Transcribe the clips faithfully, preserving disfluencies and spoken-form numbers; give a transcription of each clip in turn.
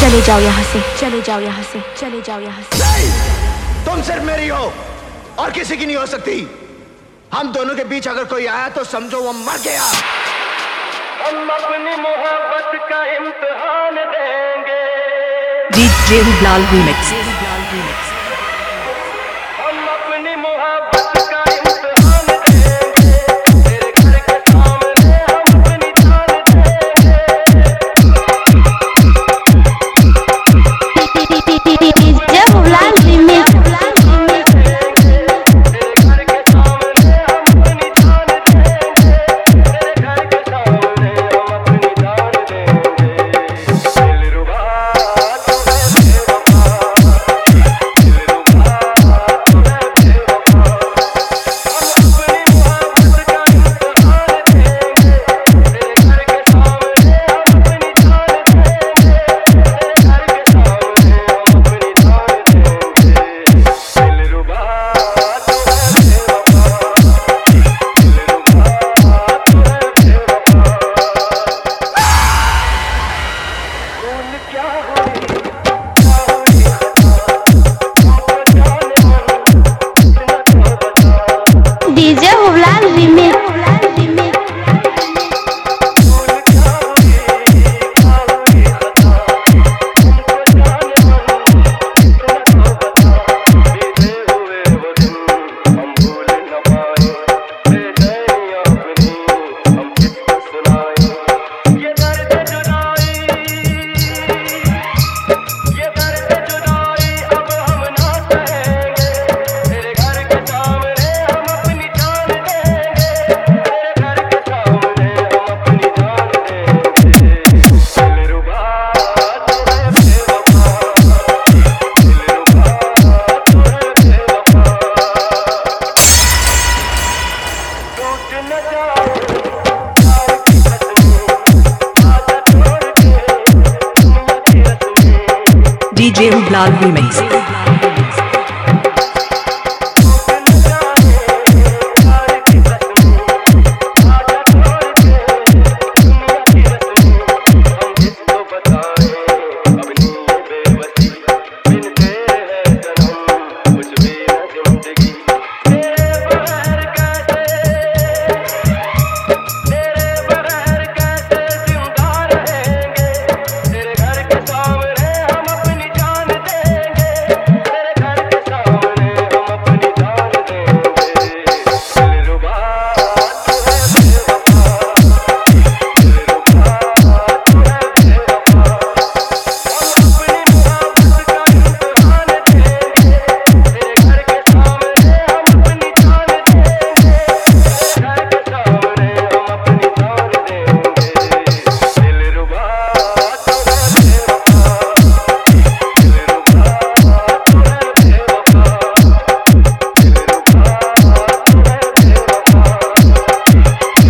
चले जाओ यहाँ से, चले जाओ यहाँ से, चले जाओ यहाँ से। नहीं, तुम सिर्फ मेरी हो और किसी की नहीं हो सकती। हम दोनों के बीच अगर कोई आया तो समझो वो मर गया। हम अपनी मोहब्बत का इम्तिहान देंगे। DJ Hublal remix. हम अपनी मोहब्बत का इम्तिहान देंगे। तेरे घर के सामने हम अपनी जान देंगे। DJ Hublal remix. DJ Hublal remix. DJ Hublal remix.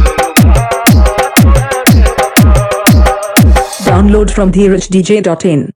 Download from dheeraj d j dot in.